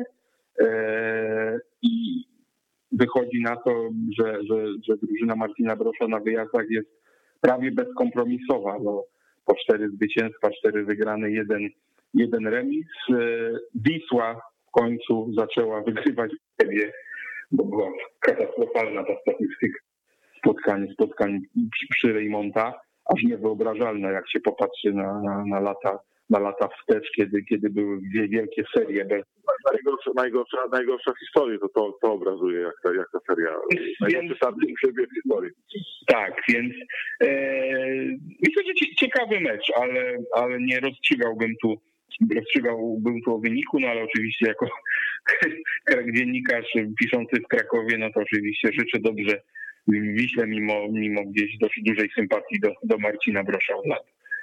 e, i wychodzi na to, że, że, że drużyna Marcina Brosza na wyjazdach jest prawie bezkompromisowa, bo po cztery zwycięstwa, cztery wygrane, jeden, jeden remis. Wisła w końcu zaczęła wygrywać siebie, bo była katastrofalna ta statystyka spotkań, spotkań przy Rejmonta, aż niewyobrażalne, jak się popatrzy na, na, na lata na lata wstecz, kiedy, kiedy były dwie wielkie serie. Bez... Najgorsza, najgorsza, najgorsza w historii, to, to, to obrazuje, jak ta, jak ta seria. Najgorszy start u siebie w historii. Tak, więc e, myślę, że ciekawy mecz, ale, ale nie rozstrzygałbym tu rozstrzygałbym tu o wyniku, no ale oczywiście jako dziennikarz piszący w Krakowie, no to oczywiście życzę dobrze Wiśle, mimo, mimo gdzieś dość dużej sympatii do, do Marcina Brosza od lat.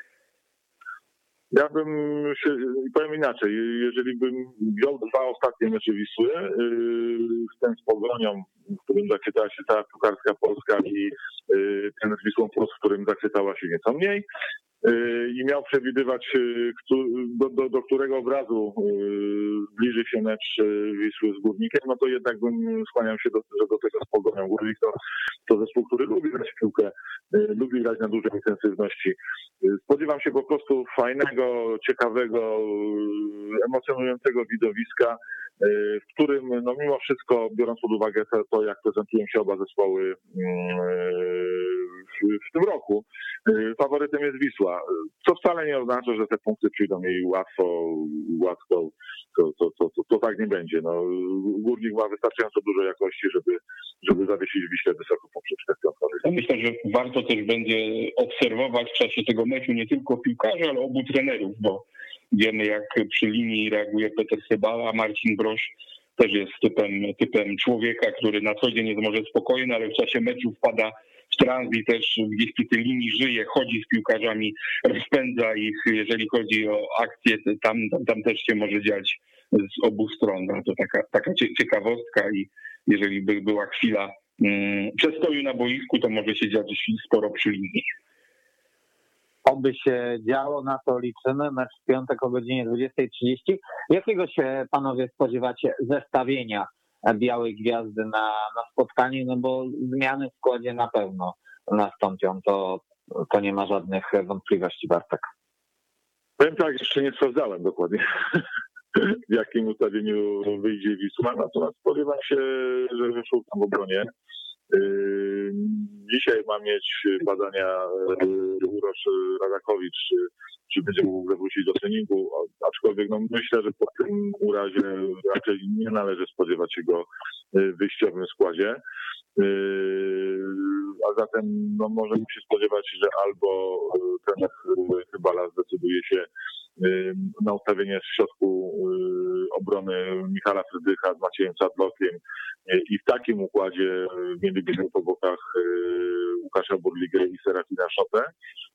Ja bym się, powiem inaczej, jeżeli bym wziął dwa ostatnie mecze Wisły, w ten z Pogonią, w którym zaczytała się cała piłkarska Polska, i ten z Wisłą Plus, w którym zaczytała się nieco mniej, i miał przewidywać, do, do, do którego obrazu zbliży się mecz Wisły z Górnikiem, no to jednak bym skłaniał się do, że do tego z Pogonią. Górnik to, to zespół, który lubi grać w piłkę, lubi grać na dużej intensywności. Spodziewam się po prostu fajnego, ciekawego, emocjonującego widowiska, w którym no mimo wszystko, biorąc pod uwagę to, to jak prezentują się oba zespoły w, w tym roku, faworytem jest Wisła, co wcale nie oznacza, że te punkty przyjdą jej łatwo, łatwo, to, to, to, to, to tak nie będzie. No, Górnik ma wystarczająco dużo jakości, żeby, żeby zawiesić Wiśle wysoko poprzez te piątkowe. Ja myślę, że warto też będzie obserwować w czasie tego meczu nie tylko piłkarzy, ale obu trenerów, bo wiemy, jak przy linii reaguje Peter Chybala, a Marcin Brosz też jest typem, typem człowieka, który na co dzień jest może spokojny, ale w czasie meczu wpada w trans i też gdzieś przy tej linii żyje, chodzi z piłkarzami, rozpędza ich, jeżeli chodzi o akcje, tam, tam, tam też się może dziać z obu stron. To taka, taka ciekawostka i jeżeli by była chwila um, przestoju na boisku, to może się dziać sporo przy linii. Oby się działo, na to liczymy. Mecz w piątek o godzinie dwudziestej trzydzieści. Jakiego się panowie spodziewacie zestawienia Białej Gwiazdy na, na spotkanie? No bo zmiany w składzie na pewno nastąpią. To, to nie ma żadnych wątpliwości, Bartek. Powiem tak, jeszcze nie sprawdzałem dokładnie, w jakim ustawieniu wyjdzie Wisła. Natomiast spodziewam się, że wyszło tam w obronie. Dzisiaj ma mieć badania Urosz Radakowicz, czy będzie mógł wrócić do treningu, aczkolwiek no myślę, że po tym urazie raczej nie należy spodziewać się go w wyjściowym składzie. A zatem no, możemy się spodziewać, że albo trener Chybala zdecyduje się na ustawienie w środku obrony Michala Frydycha z Maciejem Sadlokiem i w takim układzie między po bokach Łukasza Burligę i Serafina Szotę,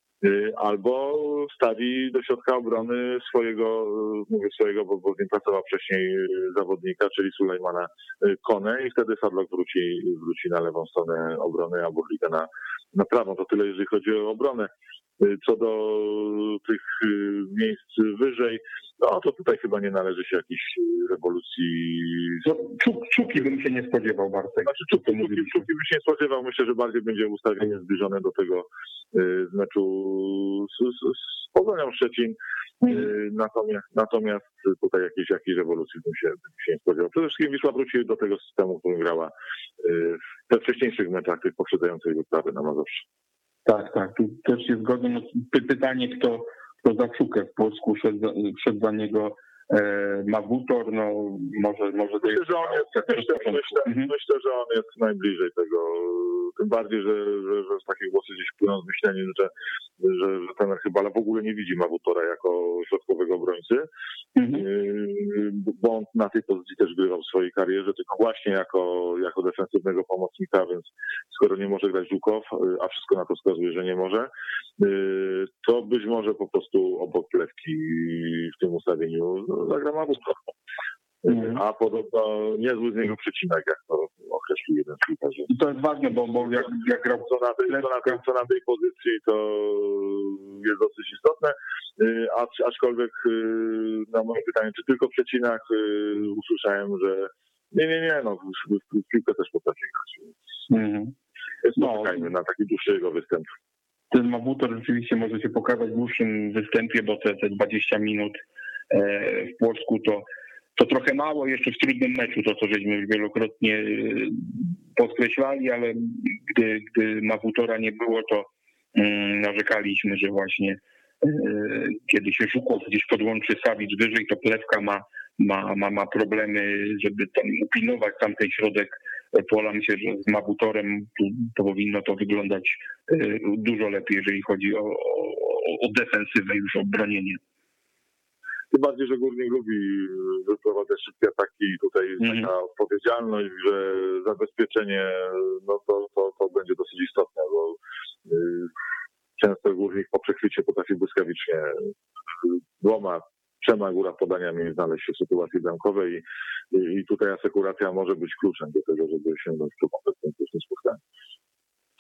albo wstawi do środka obrony swojego, mówię swojego, bo, bo z nim pracował wcześniej zawodnika, czyli Sulejmana Konę i wtedy Sadlok wróci, wróci na lewą stronę obrony, a Burliga na, na prawą. To tyle, jeżeli chodzi o obronę. Co do tych miejsc wyżej, no to tutaj chyba nie należy się jakiejś rewolucji. Czuki bym się nie spodziewał, Bartek. Znaczy czuki, czuki, czuki bym się nie spodziewał. Myślę, że bardziej będzie ustawienie zbliżone do tego z meczu z, z, z Pogonią Szczecin. Hmm. Natomiast, natomiast tutaj jakiejś, jakiejś rewolucji bym się, bym się nie spodziewał. Przede wszystkim Wisła wróci do tego systemu, który grała we wcześniejszych meczach tych poprzedzających wyprawy na Mazowsze. Tak, tak, tu też się zgodzę. No, pytanie, kto, kto za Czukę w Polsku szedł, szedł za niego e, Mawutor, no może... może myślę, że on jest, myślę, myślę, mhm. myślę, że on jest najbliżej tego, tym bardziej, że, że, że takie głosy gdzieś płyną z myśleniem, że, że, że trener Chybala w ogóle nie widzi Mawutora jako środkowego obrońcy, mhm. bo on na tej pozycji też grywał w swojej karierze, tylko właśnie jako, jako defensywnego pomocnika, więc skoro nie może grać Żukow, a wszystko na to wskazuje, że nie może, to być może po prostu obok Plewki w tym ustawieniu zagra Mawutor. Mm. A podobno niezły z niego przecinek, jak to określił jeden z piłkarzy. I to jest ważne, bo, bo jak, jak grał co na, tej, co, na tej, co na tej pozycji, to jest dosyć istotne. Aczkolwiek na moje pytanie, czy tylko przecinak, usłyszałem, że nie, nie, nie, no w piłkę też potrafi grać. Mm. Jest no, poczekajmy na taki dłuższy jego występ. Ten Mawutor rzeczywiście może się pokazać w dłuższym występie, bo te, te dwadzieścia minut w Płocku to To trochę mało jeszcze w trudnym meczu, to co żeśmy wielokrotnie podkreślali, ale gdy, gdy Mawutora nie było, to narzekaliśmy, że właśnie kiedy się Żukow gdzieś podłączy Savic wyżej, to Plewka ma, ma, ma, ma problemy, żeby tam upilnować tamten środek pola. Myślę, że z Mawutorem to powinno to wyglądać dużo lepiej, jeżeli chodzi o, o, o defensywę już o bronienie. Tym bardziej, że Górnik lubi wyprowadzać szybkie ataki i tutaj jest mm. taka odpowiedzialność, że zabezpieczenie no to, to, to będzie dosyć istotne, bo y, często Górnik po przechwycie potrafi błyskawicznie dwoma, trzema góra podaniami znaleźć się w sytuacji bramkowej i, i tutaj asekuracja może być kluczem do tego, żeby osiągnąć kompetentne spotkanie.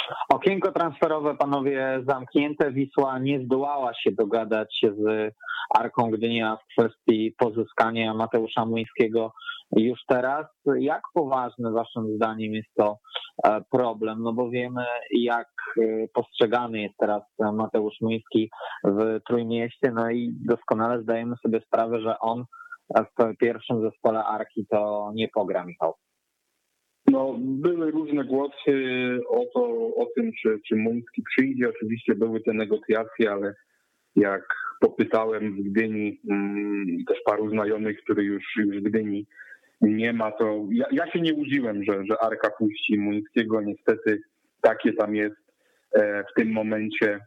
Okienko transferowe, panowie, zamknięte. Wisła nie zdołała się dogadać z Arką Gdynia w kwestii pozyskania Mateusza Młyńskiego już teraz. Jak poważny waszym zdaniem jest to problem? No bo wiemy, jak postrzegany jest teraz Mateusz Młyński w Trójmieście, no i doskonale zdajemy sobie sprawę, że on w pierwszym zespole Arki to nie pogra, Michał. No, były różne głosy o to, o tym, czy, czy Młyński przyjdzie. Oczywiście były te negocjacje, ale jak popytałem w Gdyni, też paru znajomych, których już, już w Gdyni nie ma, to ja, ja się nie łudziłem, że, że Arka puści Młyńskiego. Niestety takie tam jest w tym momencie,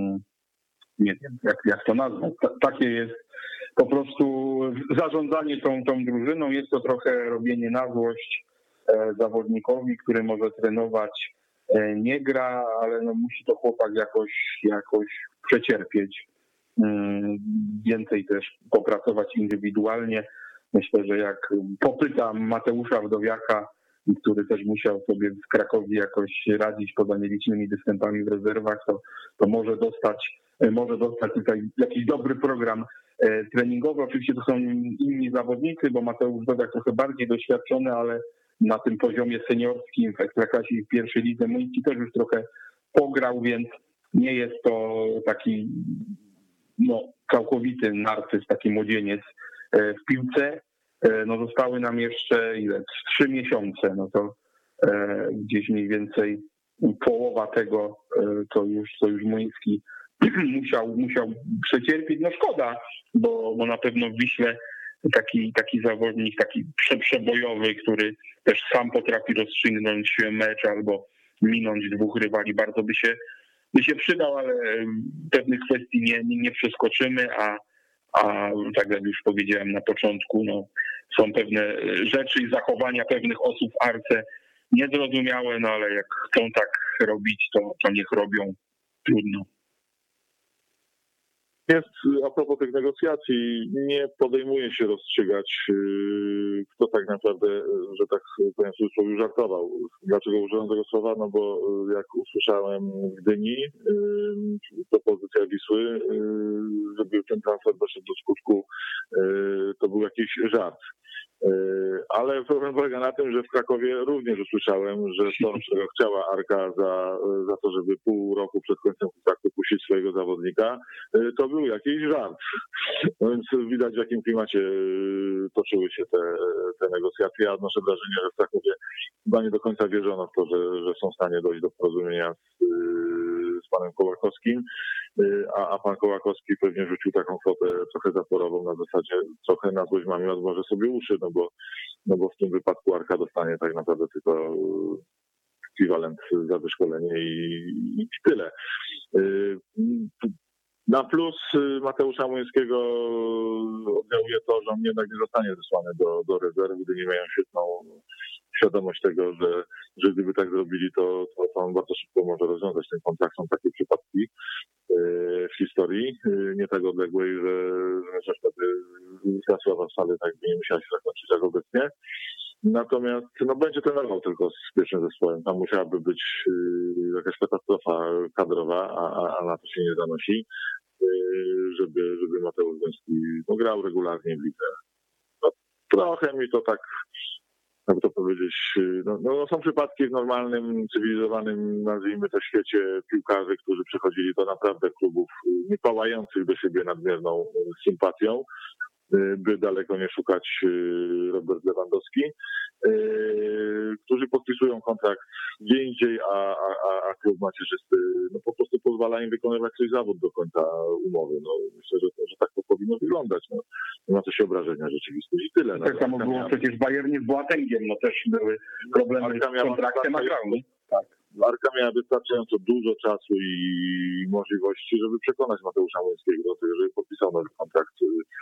nie wiem jak, jak to nazwać, takie jest po prostu zarządzanie tą, tą drużyną. Jest to trochę robienie na złość zawodnikowi, który może trenować, nie gra, ale no musi to chłopak jakoś, jakoś przecierpieć. Więcej też popracować indywidualnie. Myślę, że jak popytam Mateusza Wdowiaka, który też musiał sobie w Krakowie jakoś radzić poza nielicznymi występami w rezerwach, to, to może dostać, może dostać tutaj jakiś dobry program treningowy. Oczywiście to są inni zawodnicy, bo Mateusz Wdowiak trochę bardziej doświadczony, ale na tym poziomie seniorskim w Ekstraklasie i w pierwszej lidze Młyński też już trochę pograł, więc nie jest to taki no, całkowity narcyz, taki młodzieniec w piłce. No zostały nam jeszcze ile? Trzy miesiące, no to gdzieś mniej więcej połowa tego, to już, to już Młyński musiał, musiał przecierpieć. No szkoda, bo, bo na pewno w Wiśle taki, taki zawodnik, taki przebojowy, który też sam potrafi rozstrzygnąć mecz albo minąć dwóch rywali, bardzo by się, by się przydał, ale pewnych kwestii nie, nie, nie przeskoczymy, a, a tak jak już powiedziałem na początku, no, są pewne rzeczy i zachowania pewnych osób w Arce niezrozumiałe, no ale jak chcą tak robić, to, to niech robią, trudno. Jest, a propos tych negocjacji, nie podejmuje się rozstrzygać, kto tak naprawdę, że tak powiem, już żartował. Dlaczego użyłem tego słowa? No bo jak usłyszałem w Gdyni propozycja Wisły, żeby ten transfer doszedł do skutku, to był jakiś żart. Ale problem polega na tym, że w Krakowie również usłyszałem, że to, czego chciała Arka za, za to, żeby pół roku przed końcem kontraktu puścić swojego zawodnika, to był jakiś żart. No więc widać, w jakim klimacie toczyły się te, te negocjacje. Ja odnoszę wrażenie, że w Krakowie chyba nie do końca wierzono w to, że, że są w stanie dojść do porozumienia z, z panem Kołakowskim, a, a pan Kołakowski pewnie rzucił taką kwotę trochę zaporową na zasadzie trochę na złość mamie odmoże sobie uszy, no bo, no bo w tym wypadku Arka dostanie tak naprawdę tylko ekwiwalent za wyszkolenie i, i tyle. Na plus Mateusza Młyńskiego oddziałuje to, że on jednak nie zostanie wysłany do, do rezerwy, gdy nie mają świetną świadomość tego, że, że gdyby tak zrobili, to, to, to on bardzo szybko może rozwiązać ten kontrakt. Są takie przypadki w historii, nie tak odległej, że, że wtedy Zasława wcale tak nie musiała się zakończyć jak obecnie. Natomiast no, będzie trenował tylko z pierwszym zespołem. Tam musiałaby być jakaś katastrofa kadrowa, a, a na to się nie zanosi, żeby, żeby Mateusz Młyński no, grał regularnie w lidze. No, trochę mi to tak, jakby to powiedzieć, no, no są przypadki w normalnym, cywilizowanym, nazwijmy to, świecie piłkarzy, którzy przychodzili do naprawdę klubów nie pałających do siebie nadmierną sympatią, by daleko nie szukać Robert Lewandowski, którzy podpisują kontrakt gdzie indziej, a, a, a klub macierzysty no, po prostu pozwala im wykonywać swój zawód do końca umowy. No, myślę, że, że tak to powinno wyglądać. No, nie ma co się obrażenia, rzeczywistość i tyle. Tak samo było przecież w Bayernie z Boatengiem, no też były problemy z kontraktem, a grał. Tak. Arka miała wystarczająco dużo czasu i możliwości, żeby przekonać Mateusza Młyńskiego do tego, żeby podpisał nowy kontrakt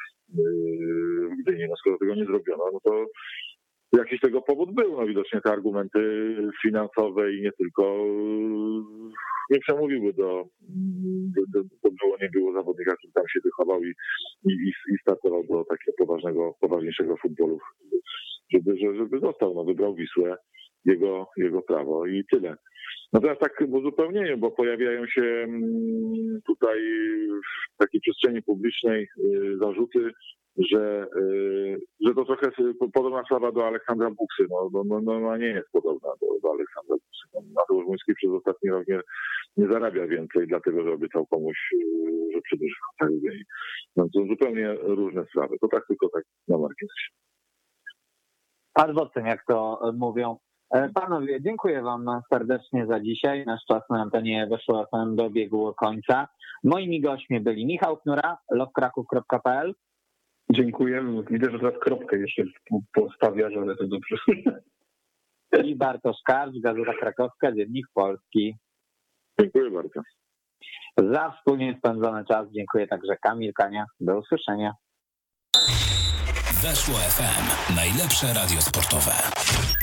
w Gdyni. No skoro tego nie zrobiono, no to jakiś tego powód był. No widocznie te argumenty finansowe i nie tylko nie przemówiły do, do, do było, nie było zawodnika, który tam się wychował i, i, i startował do takiego poważnego, poważniejszego futbolu, żeby, żeby został, no wybrał Wisłę, jego, jego prawo i tyle. No teraz tak w uzupełnieniu, bo pojawiają się tutaj w takiej przestrzeni publicznej zarzuty, że, że to trochę podobna sprawa do Aleksandra Buksy. No, no, no, no nie jest podobna do, do Aleksandra Buksy. No, Mateusz Muński przez ostatni rok nie, nie zarabia więcej, dlatego że obiecał komuś, że przedłuży kontrakt. No to zupełnie różne sprawy. To tak tylko tak na marginesie. Ad vocem, jak to mówią. Panowie, dziękuję wam serdecznie za dzisiaj. Nasz czas na antenie Weszło F M dobiegł końca. Moimi gośćmi byli Michał Knura, lowkraków kropka p l. Dziękuję. Widzę, że teraz kropkę jeszcze postawiasz, ale to dobrze. I Bartosz Karcz, Gazeta Krakowska, Dziennik Polski. Dziękuję bardzo. Za wspólnie spędzony czas dziękuję także Kamil Kania. Do usłyszenia. Weszło F M. Najlepsze radio sportowe.